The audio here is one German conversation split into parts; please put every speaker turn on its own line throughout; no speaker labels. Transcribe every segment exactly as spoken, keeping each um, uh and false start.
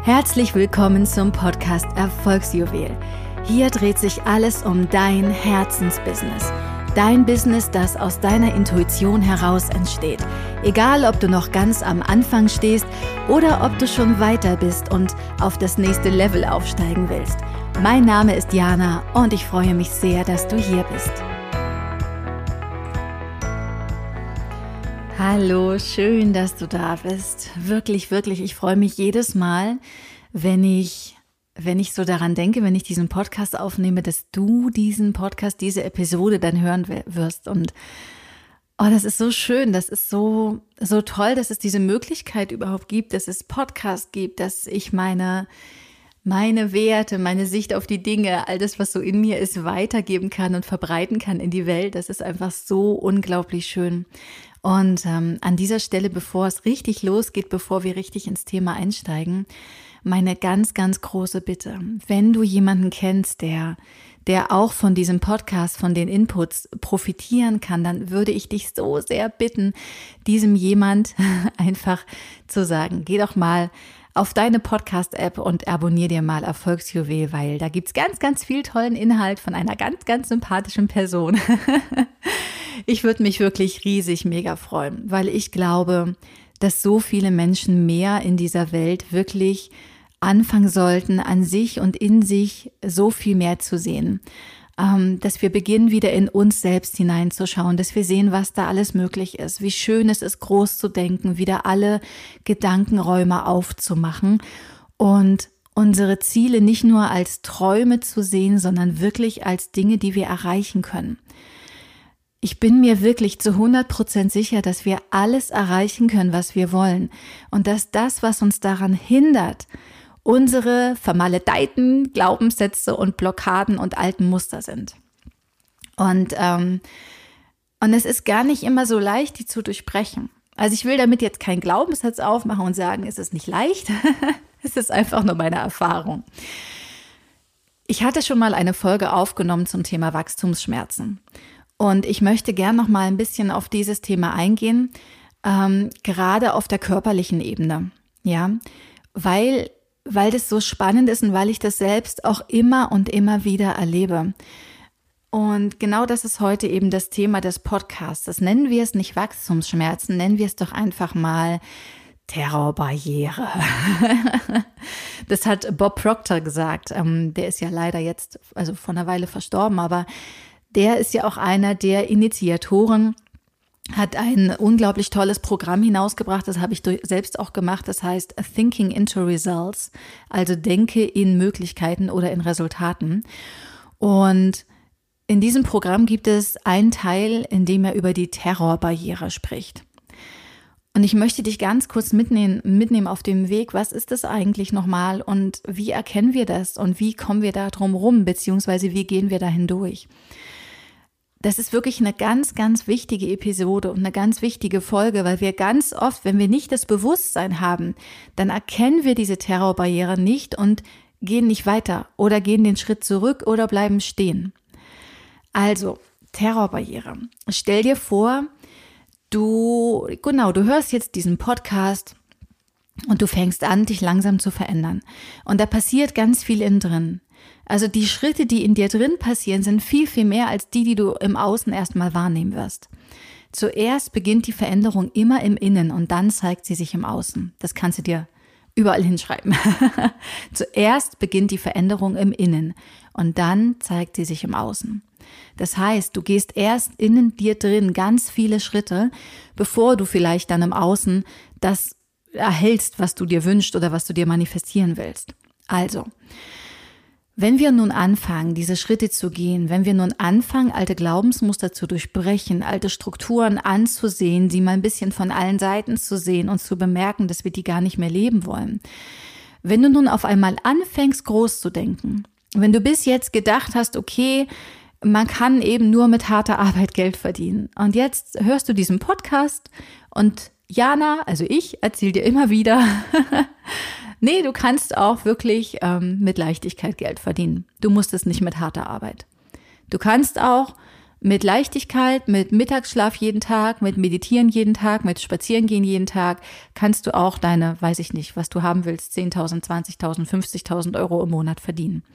Herzlich willkommen zum Podcast Erfolgsjuwel. Hier dreht sich alles um dein Herzensbusiness. Dein Business, das aus deiner Intuition heraus entsteht. Egal, ob du noch ganz am Anfang stehst oder ob du schon weiter bist und auf das nächste Level aufsteigen willst. Mein Name ist Jana und ich freue mich sehr, dass du hier bist. Hallo, schön, dass du da bist. Wirklich, wirklich, ich freue mich jedes Mal, wenn ich, wenn ich so daran denke, wenn ich diesen Podcast aufnehme, dass du diesen Podcast, diese Episode dann hören wirst. Und oh, das ist so schön, das ist so, so toll, dass es diese Möglichkeit überhaupt gibt, dass es Podcasts gibt, dass ich meine, meine Werte, meine Sicht auf die Dinge, all das, was so in mir ist, weitergeben kann und verbreiten kann in die Welt. Das ist einfach so unglaublich schön. Und ähm, an dieser Stelle, bevor es richtig losgeht, bevor wir richtig ins Thema einsteigen, meine ganz, ganz große Bitte, wenn du jemanden kennst, der, der auch von diesem Podcast, von den Inputs profitieren kann, dann würde ich dich so sehr bitten, diesem jemand einfach zu sagen, geh doch mal auf deine Podcast-App und abonnier dir mal Erfolgsjuwel, weil da gibt's ganz, ganz viel tollen Inhalt von einer ganz, ganz sympathischen Person. Ich würde mich wirklich riesig mega freuen, weil ich glaube, dass so viele Menschen mehr in dieser Welt wirklich anfangen sollten, an sich und in sich so viel mehr zu sehen. Ähm, dass wir beginnen, wieder in uns selbst hineinzuschauen, dass wir sehen, was da alles möglich ist, wie schön es ist, groß zu denken, wieder alle Gedankenräume aufzumachen und unsere Ziele nicht nur als Träume zu sehen, sondern wirklich als Dinge, die wir erreichen können. Ich bin mir wirklich zu hundert Prozent sicher, dass wir alles erreichen können, was wir wollen und dass das, was uns daran hindert, unsere vermaledeiten Glaubenssätze und Blockaden und alten Muster sind. Und, ähm, und es ist gar nicht immer so leicht, die zu durchbrechen. Also ich will damit jetzt keinen Glaubenssatz aufmachen und sagen, es ist nicht leicht. Es ist einfach nur meine Erfahrung. Ich hatte schon mal eine Folge aufgenommen zum Thema Wachstumsschmerzen. Und ich möchte gern noch mal ein bisschen auf dieses Thema eingehen, ähm, gerade auf der körperlichen Ebene, ja, weil, weil das so spannend ist und weil ich das selbst auch immer und immer wieder erlebe. Und genau das ist heute eben das Thema des Podcasts. Das nennen wir es nicht Wachstumsschmerzen, nennen wir es doch einfach mal Terrorbarriere. Das hat Bob Proctor gesagt. Ähm, der ist ja leider jetzt, also vor einer Weile verstorben, aber der ist ja auch einer der Initiatoren, hat ein unglaublich tolles Programm hinausgebracht, das habe ich selbst auch gemacht, das heißt Thinking into Results, also denke in Möglichkeiten oder in Resultaten. Und in diesem Programm gibt es einen Teil, in dem er über die Terrorbarriere spricht. Und ich möchte dich ganz kurz mitnehmen, mitnehmen auf dem Weg, was ist das eigentlich nochmal und wie erkennen wir das und wie kommen wir da drum rum, beziehungsweise wie gehen wir da hindurch? Das ist wirklich eine ganz, ganz wichtige Episode und eine ganz wichtige Folge, weil wir ganz oft, wenn wir nicht das Bewusstsein haben, dann erkennen wir diese Terrorbarriere nicht und gehen nicht weiter oder gehen den Schritt zurück oder bleiben stehen. Also, Terrorbarriere. Stell dir vor, du, genau, du hörst jetzt diesen Podcast und du fängst an, dich langsam zu verändern. Und da passiert ganz viel innen drin. Also die Schritte, die in dir drin passieren, sind viel, viel mehr als die, die du im Außen erstmal wahrnehmen wirst. Zuerst beginnt die Veränderung immer im Innen und dann zeigt sie sich im Außen. Das kannst du dir überall hinschreiben. Zuerst beginnt die Veränderung im Innen und dann zeigt sie sich im Außen. Das heißt, du gehst erst innen dir drin ganz viele Schritte, bevor du vielleicht dann im Außen das erhältst, was du dir wünschst oder was du dir manifestieren willst. Also, wenn wir nun anfangen, diese Schritte zu gehen, wenn wir nun anfangen, alte Glaubensmuster zu durchbrechen, alte Strukturen anzusehen, sie mal ein bisschen von allen Seiten zu sehen und zu bemerken, dass wir die gar nicht mehr leben wollen. Wenn du nun auf einmal anfängst, groß zu denken, wenn du bis jetzt gedacht hast, okay, man kann eben nur mit harter Arbeit Geld verdienen und jetzt hörst du diesen Podcast und Jana, also ich, erzähle dir immer wieder, nee, du kannst auch wirklich ähm, mit Leichtigkeit Geld verdienen. Du musst es nicht mit harter Arbeit. Du kannst auch Mit Leichtigkeit, mit Mittagsschlaf jeden Tag, mit Meditieren jeden Tag, mit Spazierengehen jeden Tag kannst du auch deine, weiß ich nicht, was du haben willst, zehntausend, zwanzigtausend, fünfzigtausend Euro im Monat verdienen.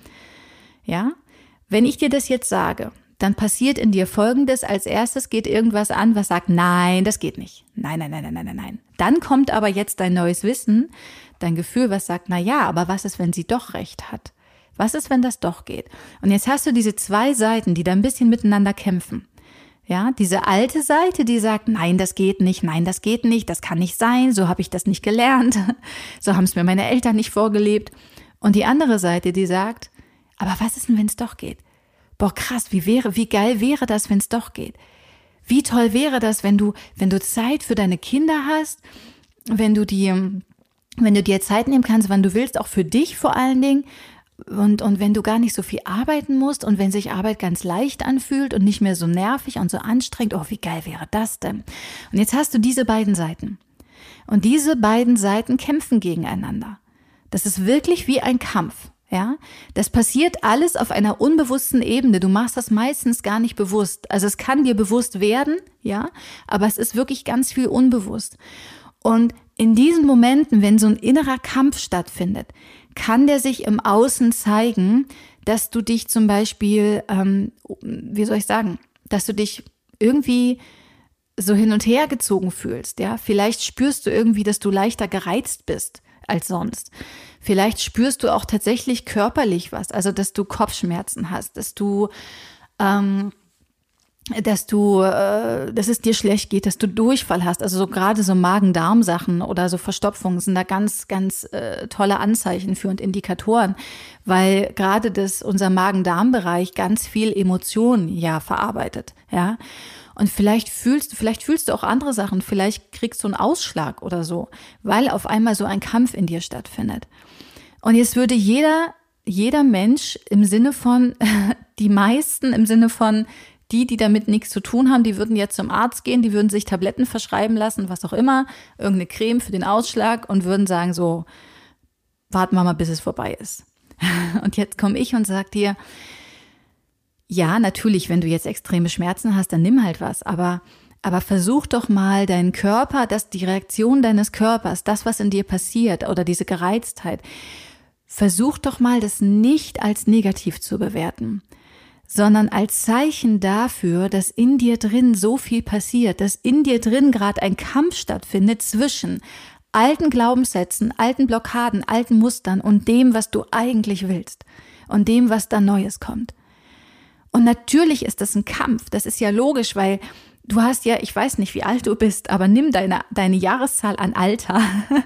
Ja? Wenn ich dir das jetzt sage, dann passiert in dir Folgendes. Als erstes geht irgendwas an, was sagt, nein, das geht nicht. Nein, nein, nein, nein, nein, nein, nein. Dann kommt aber jetzt dein neues Wissen, dein Gefühl, was sagt, na ja, aber was ist, wenn sie doch recht hat? Was ist, wenn das doch geht? Und jetzt hast du diese zwei Seiten, die da ein bisschen miteinander kämpfen. Ja, diese alte Seite, die sagt, nein, das geht nicht, nein, das geht nicht, das kann nicht sein, so habe ich das nicht gelernt, so haben es mir meine Eltern nicht vorgelebt. Und die andere Seite, die sagt, aber was ist denn, wenn es doch geht? Boah, krass, wie wäre, wie geil wäre das, wenn es doch geht? Wie toll wäre das, wenn du, wenn du Zeit für deine Kinder hast, wenn du die, wenn du dir Zeit nehmen kannst, wann du willst, auch für dich vor allen Dingen. Und, und wenn du gar nicht so viel arbeiten musst und wenn sich Arbeit ganz leicht anfühlt und nicht mehr so nervig und so anstrengend, oh, wie geil wäre das denn? Und jetzt hast du diese beiden Seiten. Und diese beiden Seiten kämpfen gegeneinander. Das ist wirklich wie ein Kampf, ja? Das passiert alles auf einer unbewussten Ebene. Du machst das meistens gar nicht bewusst. Also es kann dir bewusst werden, ja? Aber es ist wirklich ganz viel unbewusst. Und in diesen Momenten, wenn so ein innerer Kampf stattfindet, kann der sich im Außen zeigen, dass du dich zum Beispiel, ähm, wie soll ich sagen, dass du dich irgendwie so hin und her gezogen fühlst. Ja? Vielleicht spürst du irgendwie, dass du leichter gereizt bist als sonst. Vielleicht spürst du auch tatsächlich körperlich was, also dass du Kopfschmerzen hast, dass du ähm, dass du, äh, dass es dir schlecht geht, dass du Durchfall hast, also so gerade so Magen-Darm-Sachen oder so Verstopfungen sind da ganz, ganz äh, tolle Anzeichen für und Indikatoren, weil gerade das, unser Magen-Darm-Bereich ganz viel Emotionen ja verarbeitet, ja. Und vielleicht fühlst du, vielleicht fühlst du auch andere Sachen, vielleicht kriegst du einen Ausschlag oder so, weil auf einmal so ein Kampf in dir stattfindet. Und jetzt würde jeder, jeder Mensch im Sinne von, die meisten im Sinne von, die, die damit nichts zu tun haben, die würden jetzt zum Arzt gehen, die würden sich Tabletten verschreiben lassen, was auch immer, irgendeine Creme für den Ausschlag und würden sagen so, warten wir mal, bis es vorbei ist. Und jetzt komme ich und sage dir, ja, natürlich, wenn du jetzt extreme Schmerzen hast, dann nimm halt was, aber, aber versuch doch mal deinen Körper, dass die Reaktion deines Körpers, das, was in dir passiert oder diese Gereiztheit, versuch doch mal, das nicht als negativ zu bewerten, sondern als Zeichen dafür, dass in dir drin so viel passiert, dass in dir drin gerade ein Kampf stattfindet zwischen alten Glaubenssätzen, alten Blockaden, alten Mustern und dem, was du eigentlich willst und dem, was da Neues kommt. Und natürlich ist das ein Kampf, das ist ja logisch, weil du hast ja, ich weiß nicht, wie alt du bist, aber nimm deine, deine Jahreszahl an Alter.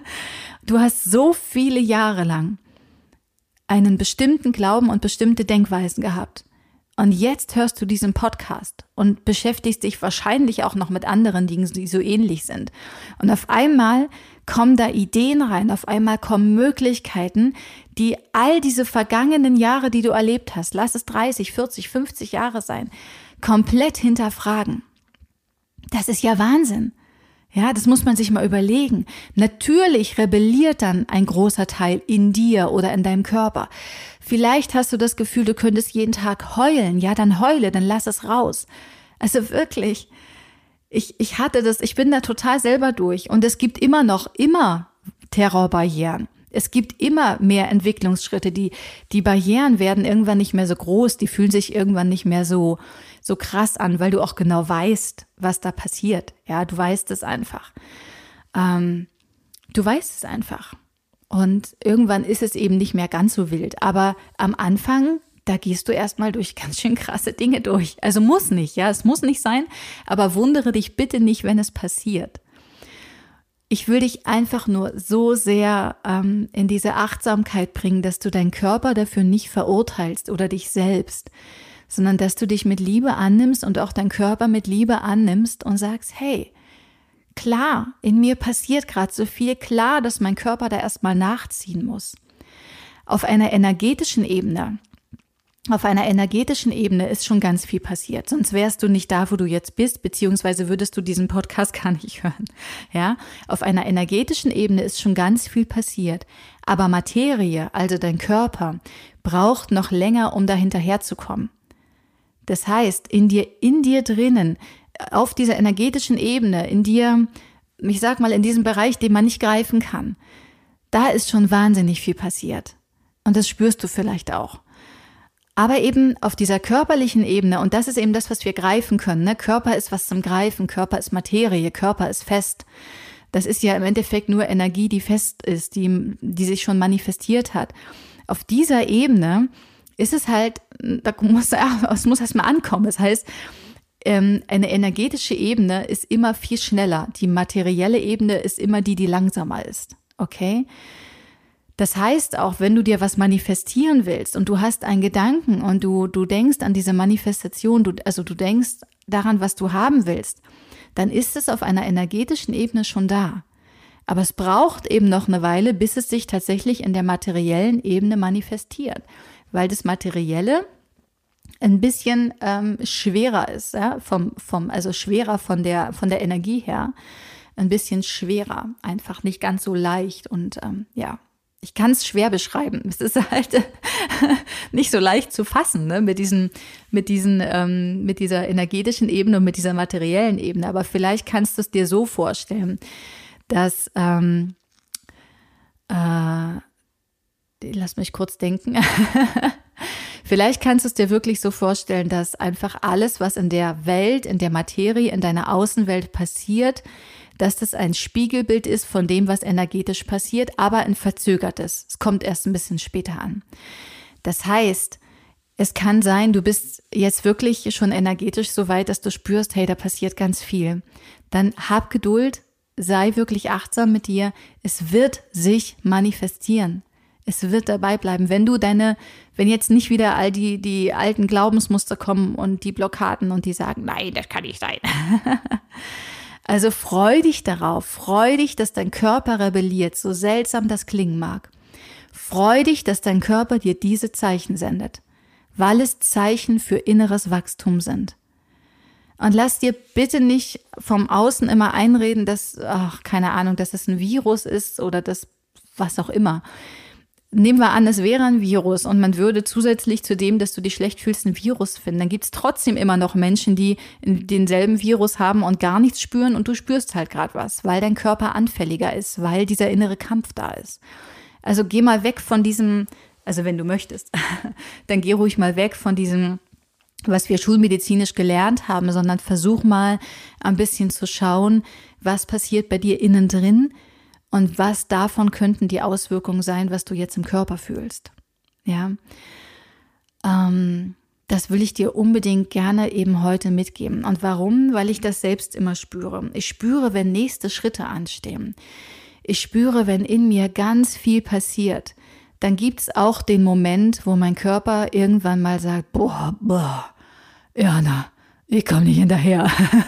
Du hast so viele Jahre lang einen bestimmten Glauben und bestimmte Denkweisen gehabt. Und jetzt hörst du diesen Podcast und beschäftigst dich wahrscheinlich auch noch mit anderen Dingen, die so ähnlich sind. Und auf einmal kommen da Ideen rein, auf einmal kommen Möglichkeiten, die all diese vergangenen Jahre, die du erlebt hast, lass es dreißig, vierzig, fünfzig Jahre sein, komplett hinterfragen. Das ist ja Wahnsinn. Ja, das muss man sich mal überlegen. Natürlich rebelliert dann ein großer Teil in dir oder in deinem Körper. Vielleicht hast du das Gefühl, du könntest jeden Tag heulen. Ja, dann heule, dann lass es raus. Also wirklich, ich, ich hatte das, ich bin da total selber durch. Und es gibt immer noch, immer Terrorbarrieren. Es gibt immer mehr Entwicklungsschritte. Die, die Barrieren werden irgendwann nicht mehr so groß, die fühlen sich irgendwann nicht mehr so, so krass an, weil du auch genau weißt, was da passiert. Ja, du weißt es einfach. Ähm, du weißt es einfach. Und irgendwann ist es eben nicht mehr ganz so wild. Aber am Anfang, da gehst du erstmal durch ganz schön krasse Dinge durch. Also muss nicht, ja, es muss nicht sein, aber wundere dich bitte nicht, wenn es passiert. Ich will dich einfach nur so sehr ähm, in diese Achtsamkeit bringen, dass du deinen Körper dafür nicht verurteilst oder dich selbst, sondern dass du dich mit Liebe annimmst und auch deinen Körper mit Liebe annimmst und sagst, hey, klar, in mir passiert gerade so viel, klar, dass mein Körper da erstmal nachziehen muss. Auf einer energetischen Ebene, auf einer energetischen Ebene ist schon ganz viel passiert, sonst wärst du nicht da, wo du jetzt bist, beziehungsweise würdest du diesen Podcast gar nicht hören. Ja, auf einer energetischen Ebene ist schon ganz viel passiert, aber Materie, also dein Körper, braucht noch länger, um da hinterherzukommen. Das heißt, in dir, in dir drinnen, auf dieser energetischen Ebene, in dir, ich sag mal, in diesem Bereich, den man nicht greifen kann, da ist schon wahnsinnig viel passiert. Und das spürst du vielleicht auch. Aber eben auf dieser körperlichen Ebene, und das ist eben das, was wir greifen können, ne? Körper ist was zum Greifen, Körper ist Materie, Körper ist fest. Das ist ja im Endeffekt nur Energie, die fest ist, die, die sich schon manifestiert hat. Auf dieser Ebene ist es halt, da muss, es muss erst mal ankommen. Das heißt, eine energetische Ebene ist immer viel schneller. Die materielle Ebene ist immer die, die langsamer ist. Okay? Das heißt auch, wenn du dir was manifestieren willst und du hast einen Gedanken und du, du denkst an diese Manifestation, du, also du denkst daran, was du haben willst, dann ist es auf einer energetischen Ebene schon da. Aber es braucht eben noch eine Weile, bis es sich tatsächlich in der materiellen Ebene manifestiert, weil das Materielle ein bisschen ähm, schwerer ist, ja, vom, vom, also schwerer von der, von der Energie her, ein bisschen schwerer, einfach nicht ganz so leicht und ähm, ja, ich kann es schwer beschreiben. Es ist halt nicht so leicht zu fassen, ne, mit diesen, mit diesen, ähm, mit dieser energetischen Ebene und mit dieser materiellen Ebene. Aber vielleicht kannst du es dir so vorstellen, dass, ähm, äh, lass mich kurz denken. Vielleicht kannst du es dir wirklich so vorstellen, dass einfach alles, was in der Welt, in der Materie, in deiner Außenwelt passiert, dass das ein Spiegelbild ist von dem, was energetisch passiert, aber ein verzögertes. Es kommt erst ein bisschen später an. Das heißt, es kann sein, du bist jetzt wirklich schon energetisch so weit, dass du spürst, hey, da passiert ganz viel. Dann hab Geduld, sei wirklich achtsam mit dir. Es wird sich manifestieren. Es wird dabei bleiben. Wenn du deine, wenn jetzt nicht wieder all die, die alten Glaubensmuster kommen und die Blockaden und die sagen, nein, das kann nicht sein. Also freu dich darauf, freu dich, dass dein Körper rebelliert, so seltsam das klingen mag. Freu dich, dass dein Körper dir diese Zeichen sendet, weil es Zeichen für inneres Wachstum sind. Und lass dir bitte nicht vom Außen immer einreden, dass, ach, keine Ahnung, dass es ein Virus ist oder das, was auch immer. Nehmen wir an, es wäre ein Virus und man würde zusätzlich zu dem, dass du dich schlecht fühlst, ein Virus finden. Dann gibt es trotzdem immer noch Menschen, die denselben Virus haben und gar nichts spüren und du spürst halt gerade was, weil dein Körper anfälliger ist, weil dieser innere Kampf da ist. Also geh mal weg von diesem, also wenn du möchtest, dann geh ruhig mal weg von diesem, was wir schulmedizinisch gelernt haben, sondern versuch mal ein bisschen zu schauen, was passiert bei dir innen drin. Und was davon könnten die Auswirkungen sein, was du jetzt im Körper fühlst? Ja, ähm, das will ich dir unbedingt gerne eben heute mitgeben. Und warum? Weil ich das selbst immer spüre. Ich spüre, wenn nächste Schritte anstehen. Ich spüre, wenn in mir ganz viel passiert. Dann gibt es auch den Moment, wo mein Körper irgendwann mal sagt, boah, boah, Jana, ich komme nicht hinterher.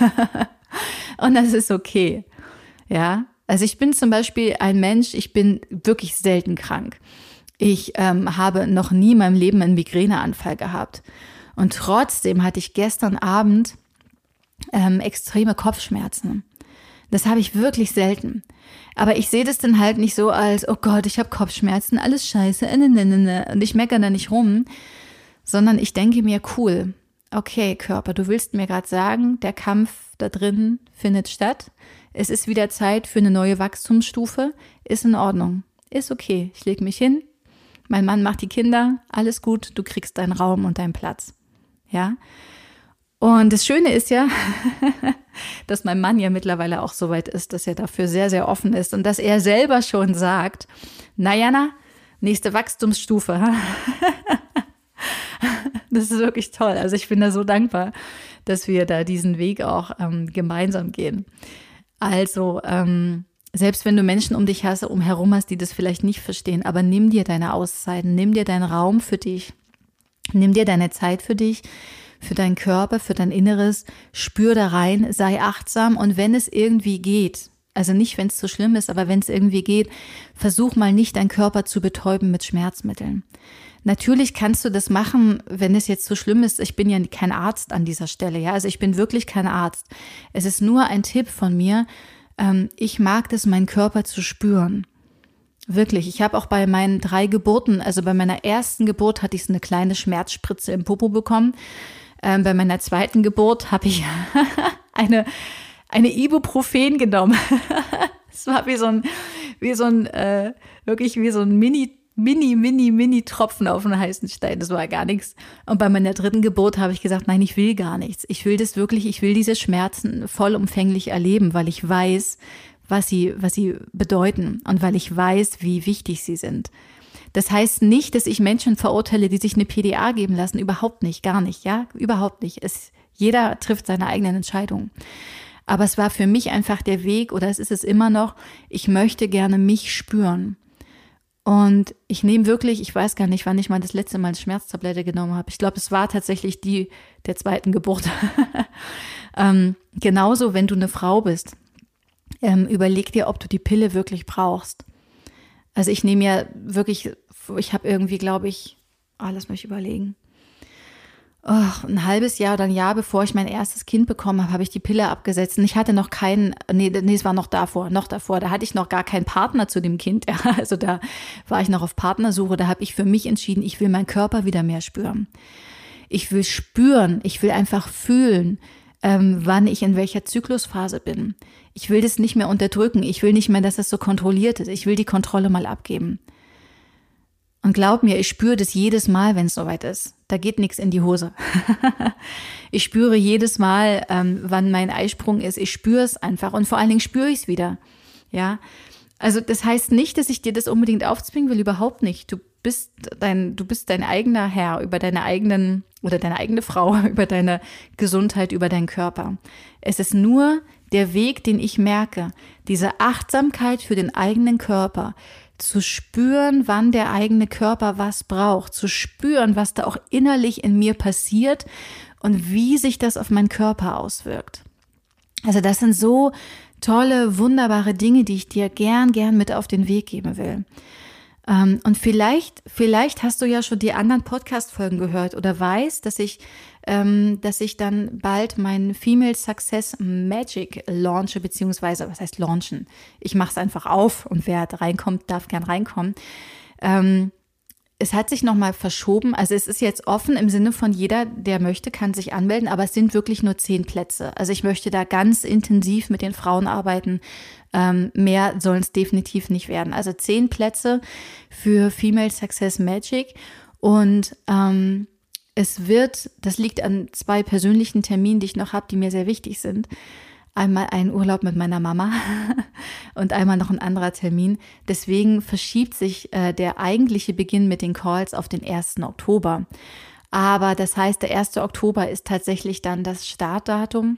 Und das ist okay. Ja. Also ich bin zum Beispiel ein Mensch, ich bin wirklich selten krank. Ich ähm, habe noch nie in meinem Leben einen Migräneanfall gehabt. Und trotzdem hatte ich gestern Abend ähm, extreme Kopfschmerzen. Das habe ich wirklich selten. Aber ich sehe das dann halt nicht so als, oh Gott, ich habe Kopfschmerzen, alles scheiße, und ich meckere da nicht rum, sondern ich denke mir, cool, okay Körper, du willst mir gerade sagen, der Kampf da drin findet statt. Es ist wieder Zeit für eine neue Wachstumsstufe. Ist in Ordnung. Ist okay. Ich lege mich hin. Mein Mann macht die Kinder. Alles gut. Du kriegst deinen Raum und deinen Platz. Ja. Und das Schöne ist ja, dass mein Mann ja mittlerweile auch so weit ist, dass er dafür sehr, sehr offen ist und dass er selber schon sagt, na Jana, nächste Wachstumsstufe. Das ist wirklich toll. Also ich bin da so dankbar, dass wir da diesen Weg auch ähm, gemeinsam gehen. Also, ähm, selbst wenn du Menschen um dich hast, umherum hast, die das vielleicht nicht verstehen, aber nimm dir deine Auszeiten, nimm dir deinen Raum für dich, nimm dir deine Zeit für dich, für deinen Körper, für dein Inneres, spür da rein, sei achtsam und wenn es irgendwie geht, also nicht, wenn es zu schlimm ist, aber wenn es irgendwie geht, versuch mal nicht, deinen Körper zu betäuben mit Schmerzmitteln. Natürlich kannst du das machen, wenn es jetzt so schlimm ist. Ich bin ja kein Arzt an dieser Stelle, ja. Also ich bin wirklich kein Arzt. Es ist nur ein Tipp von mir. Ähm, ich mag das, meinen Körper zu spüren. Wirklich. Ich habe auch bei meinen drei Geburten, also bei meiner ersten Geburt hatte ich so eine kleine Schmerzspritze im Popo bekommen. Ähm, bei meiner zweiten Geburt habe ich eine, eine Ibuprofen genommen. Es war wie so ein, wie so ein, äh, wirklich wie so ein Mini, Mini, Mini, Mini Tropfen auf einen heißen Stein. Das war gar nichts. Und bei meiner dritten Geburt habe ich gesagt, nein, ich will gar nichts. Ich will das wirklich, ich will diese Schmerzen vollumfänglich erleben, weil ich weiß, was sie, was sie bedeuten und weil ich weiß, wie wichtig sie sind. Das heißt nicht, dass ich Menschen verurteile, die sich eine P D A geben lassen. Überhaupt nicht, gar nicht, ja, überhaupt nicht. Es, jeder trifft seine eigenen Entscheidungen. Aber es war für mich einfach der Weg, oder es ist es immer noch, ich möchte gerne mich spüren. Und ich nehme wirklich, ich weiß gar nicht, wann ich mal das letzte Mal eine Schmerztablette genommen habe. Ich glaube, es war tatsächlich die der zweiten Geburt. ähm, genauso, wenn du eine Frau bist, ähm, überleg dir, ob du die Pille wirklich brauchst. Also ich nehme ja wirklich, ich habe irgendwie, glaube ich, oh, lass mich überlegen, oh, ein halbes Jahr oder ein Jahr bevor ich mein erstes Kind bekommen habe, habe ich die Pille abgesetzt. Und ich hatte noch keinen, nee, nee, es war noch davor, noch davor, da hatte ich noch gar keinen Partner zu dem Kind. Ja, also da war ich noch auf Partnersuche, da habe ich für mich entschieden, ich will meinen Körper wieder mehr spüren. Ich will spüren, ich will einfach fühlen, ähm, wann ich in welcher Zyklusphase bin. Ich will das nicht mehr unterdrücken, ich will nicht mehr, dass das so kontrolliert ist. Ich will die Kontrolle mal abgeben. Und glaub mir, ich spüre das jedes Mal, wenn es soweit ist. Da geht nichts in die Hose. Ich spüre jedes Mal, ähm, wann mein Eisprung ist. Ich spüre es einfach und vor allen Dingen spüre ich es wieder. Ja, also das heißt nicht, dass ich dir das unbedingt aufzwingen will, überhaupt nicht. Du bist dein, du bist dein eigener Herr über deine eigenen oder deine eigene Frau, über deine Gesundheit, über deinen Körper. Es ist nur der Weg, den ich merke, diese Achtsamkeit für den eigenen Körper, zu spüren, wann der eigene Körper was braucht, zu spüren, was da auch innerlich in mir passiert und wie sich das auf meinen Körper auswirkt. Also das sind so tolle, wunderbare Dinge, die ich dir gern, gern mit auf den Weg geben will. Und vielleicht, vielleicht hast du ja schon die anderen Podcast-Folgen gehört oder weißt, dass ich, ähm, dass ich dann bald meinen Female Success Magic launche, beziehungsweise, was heißt launchen? Ich mache es einfach auf und wer da reinkommt, darf gern reinkommen. Ähm, es hat sich nochmal verschoben, also es ist jetzt offen im Sinne von jeder, der möchte, kann sich anmelden, aber es sind wirklich nur zehn Plätze. Also ich möchte da ganz intensiv mit den Frauen arbeiten. Ähm, mehr sollen es definitiv nicht werden. Also zehn Plätze für Female Success Magic und ähm, es wird, das liegt an zwei persönlichen Terminen, die ich noch habe, die mir sehr wichtig sind. Einmal ein Urlaub mit meiner Mama und einmal noch ein anderer Termin. Deswegen verschiebt sich äh, der eigentliche Beginn mit den Calls auf den ersten Oktober. Aber das heißt, der erste Oktober ist tatsächlich dann das Startdatum.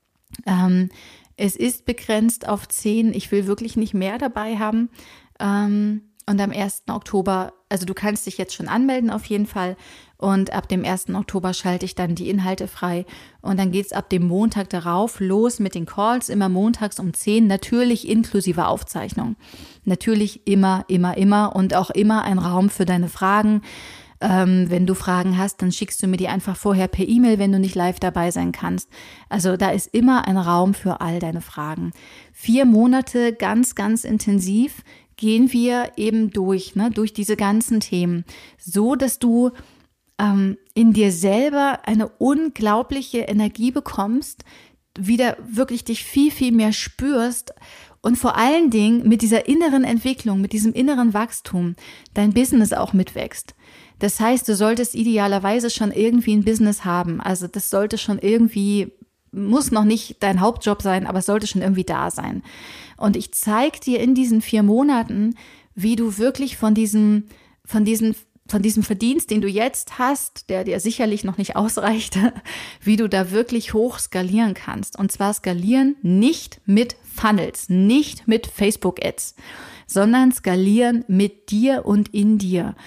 Ähm, es ist begrenzt auf zehn. Ich will wirklich nicht mehr dabei haben. Ähm, und am ersten Oktober, also du kannst dich jetzt schon anmelden auf jeden Fall. Und ab dem ersten Oktober schalte ich dann die Inhalte frei. Und dann geht's ab dem Montag darauf los mit den Calls, immer montags um zehn, natürlich inklusive Aufzeichnung. Natürlich immer, immer, immer und auch immer ein Raum für deine Fragen. Ähm, wenn du Fragen hast, dann schickst du mir die einfach vorher per E-Mail, wenn du nicht live dabei sein kannst. Also da ist immer ein Raum für all deine Fragen. Vier Monate ganz, ganz intensiv gehen wir eben durch, ne, durch diese ganzen Themen, so dass du ähm, in dir selber eine unglaubliche Energie bekommst, wieder wirklich dich viel, viel mehr spürst und vor allen Dingen mit dieser inneren Entwicklung, mit diesem inneren Wachstum dein Business auch mitwächst. Das heißt, du solltest idealerweise schon irgendwie ein Business haben. Also das sollte schon irgendwie, muss noch nicht dein Hauptjob sein, aber es sollte schon irgendwie da sein. Und ich zeige dir in diesen vier Monaten, wie du wirklich von diesem, von diesem, von diesem Verdienst, den du jetzt hast, der dir sicherlich noch nicht ausreicht, wie du da wirklich hoch skalieren kannst. Und zwar skalieren nicht mit Funnels, nicht mit Facebook-Ads, sondern skalieren mit dir und in dir.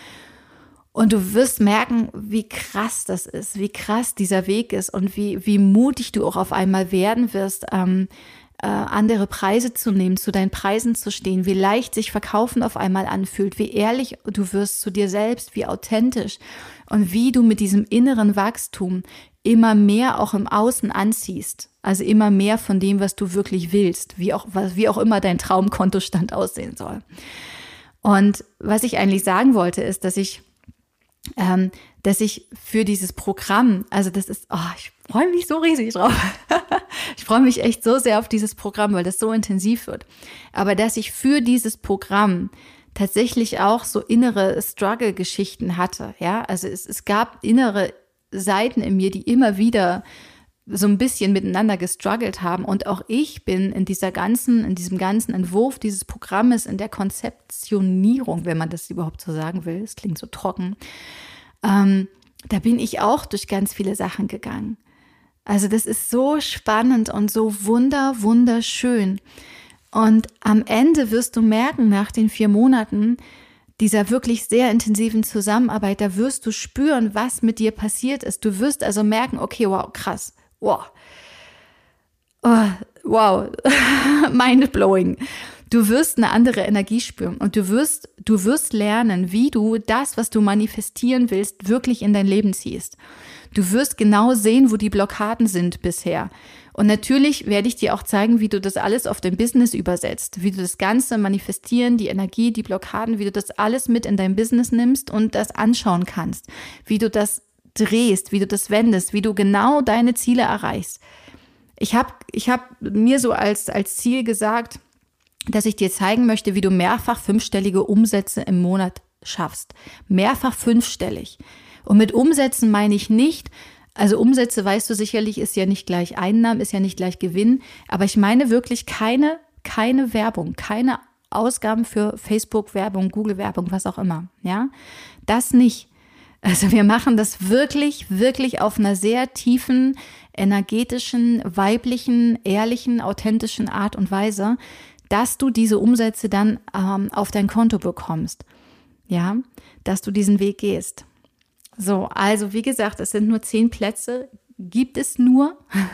Und du wirst merken, wie krass das ist, wie krass dieser Weg ist und wie, wie mutig du auch auf einmal werden wirst, ähm, äh, andere Preise zu nehmen, zu deinen Preisen zu stehen, wie leicht sich Verkaufen auf einmal anfühlt, wie ehrlich du wirst zu dir selbst, wie authentisch und wie du mit diesem inneren Wachstum immer mehr auch im Außen anziehst. Also immer mehr von dem, was du wirklich willst, wie auch, wie auch immer dein Traumkontostand aussehen soll. Und was ich eigentlich sagen wollte, ist, dass ich Ähm, dass ich für dieses Programm, also das ist, oh, ich freue mich so riesig drauf. Ich freue mich echt so sehr auf dieses Programm, weil das so intensiv wird. Aber dass ich für dieses Programm tatsächlich auch so innere Struggle-Geschichten hatte, ja, also es, es gab innere Seiten in mir, die immer wieder so ein bisschen miteinander gestruggelt haben. Und auch ich bin in dieser ganzen, in diesem ganzen Entwurf dieses Programmes, in der Konzeptionierung, wenn man das überhaupt so sagen will, es klingt so trocken, ähm, da bin ich auch durch ganz viele Sachen gegangen. Also das ist so spannend und so wunder, wunderschön. Und am Ende wirst du merken, nach den vier Monaten dieser wirklich sehr intensiven Zusammenarbeit, da wirst du spüren, was mit dir passiert ist. Du wirst also merken, okay, wow, krass, wow, oh, wow, mind-blowing. Du wirst eine andere Energie spüren und du wirst, du wirst lernen, wie du das, was du manifestieren willst, wirklich in dein Leben ziehst. Du wirst genau sehen, wo die Blockaden sind bisher. Und natürlich werde ich dir auch zeigen, wie du das alles auf dein Business übersetzt, wie du das Ganze manifestieren, die Energie, die Blockaden, wie du das alles mit in dein Business nimmst und das anschauen kannst, wie du das drehst, wie du das wendest, wie du genau deine Ziele erreichst. Ich habe ich hab mir so als, als Ziel gesagt, dass ich dir zeigen möchte, wie du mehrfach fünfstellige Umsätze im Monat schaffst. Mehrfach fünfstellig. Und mit Umsätzen meine ich nicht, also Umsätze, weißt du sicherlich, ist ja nicht gleich Einnahmen, ist ja nicht gleich Gewinn, aber ich meine wirklich keine, keine Werbung, keine Ausgaben für Facebook-Werbung, Google-Werbung, was auch immer, ja, das nicht. Also wir machen das wirklich, wirklich auf einer sehr tiefen, energetischen, weiblichen, ehrlichen, authentischen Art und Weise, dass du diese Umsätze dann ähm, auf dein Konto bekommst, ja, dass du diesen Weg gehst. So, also wie gesagt, es sind nur zehn Plätze, gibt es nur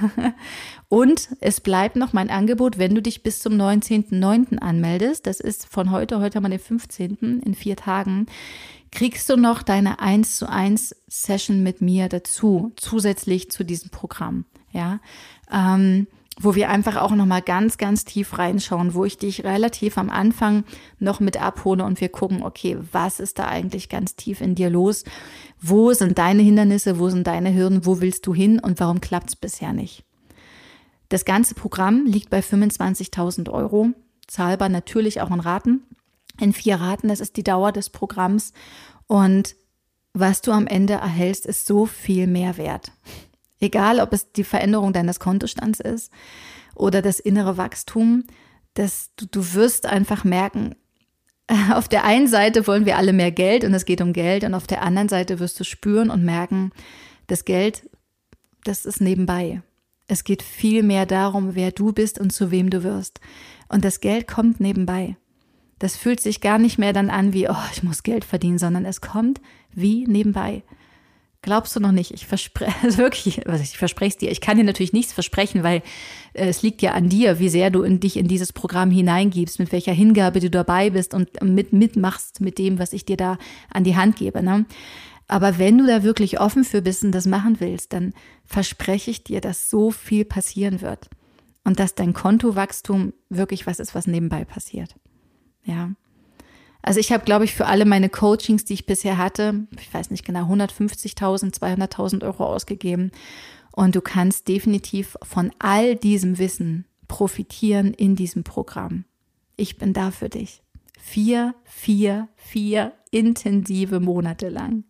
und es bleibt noch mein Angebot, wenn du dich bis zum neunzehnten neunten anmeldest, das ist von heute, heute haben wir den fünfzehnten in vier Tagen, kriegst du noch deine eins zu eins Session mit mir dazu, zusätzlich zu diesem Programm, ja, ähm, wo wir einfach auch nochmal ganz, ganz tief reinschauen, wo ich dich relativ am Anfang noch mit abhole und wir gucken, okay, was ist da eigentlich ganz tief in dir los? Wo sind deine Hindernisse, wo sind deine Hürden, wo willst du hin und warum klappt es bisher nicht? Das ganze Programm liegt bei fünfundzwanzigtausend Euro, zahlbar natürlich auch in Raten, in vier Raten, das ist die Dauer des Programms und was du am Ende erhältst, ist so viel mehr wert. Egal, ob es die Veränderung deines Kontostands ist oder das innere Wachstum, dass du, du wirst einfach merken, auf der einen Seite wollen wir alle mehr Geld und es geht um Geld und auf der anderen Seite wirst du spüren und merken, das Geld, das ist nebenbei. Es geht viel mehr darum, wer du bist und zu wem du wirst. Und das Geld kommt nebenbei. Das fühlt sich gar nicht mehr dann an wie, oh, ich muss Geld verdienen, sondern es kommt wie nebenbei. Glaubst du noch nicht? Ich verspreche, also wirklich, also ich verspreche es dir. Ich kann dir natürlich nichts versprechen, weil äh, es liegt ja an dir, wie sehr du in dich in dieses Programm hineingibst, mit welcher Hingabe du dabei bist und mit mitmachst mit dem, was ich dir da an die Hand gebe. Ne? Aber wenn du da wirklich offen für bist und das machen willst, dann verspreche ich dir, dass so viel passieren wird und dass dein Kontowachstum wirklich was ist, was nebenbei passiert. Ja. Also ich habe, glaube ich, für alle meine Coachings, die ich bisher hatte, ich weiß nicht genau, hundertfünfzigtausend, zweihunderttausend Euro ausgegeben. Und du kannst definitiv von all diesem Wissen profitieren in diesem Programm. Ich bin da für dich. Vier, vier, vier intensive Monate lang.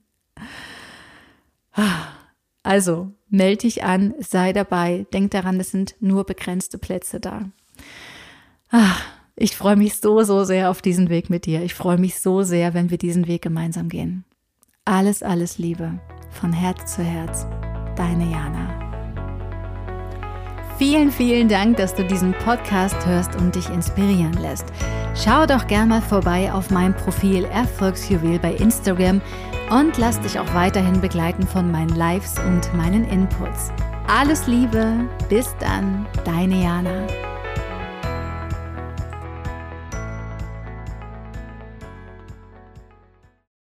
Also melde dich an, sei dabei. Denk daran, es sind nur begrenzte Plätze da. Ich freue mich so, so sehr auf diesen Weg mit dir. Ich freue mich so sehr, wenn wir diesen Weg gemeinsam gehen. Alles, alles Liebe. Von Herz zu Herz. Deine Jana. Vielen, vielen Dank, dass du diesen Podcast hörst und dich inspirieren lässt. Schau doch gerne mal vorbei auf meinem Profil Erfolgsjuwel bei Instagram und lass dich auch weiterhin begleiten von meinen Lives und meinen Inputs. Alles Liebe. Bis dann. Deine Jana.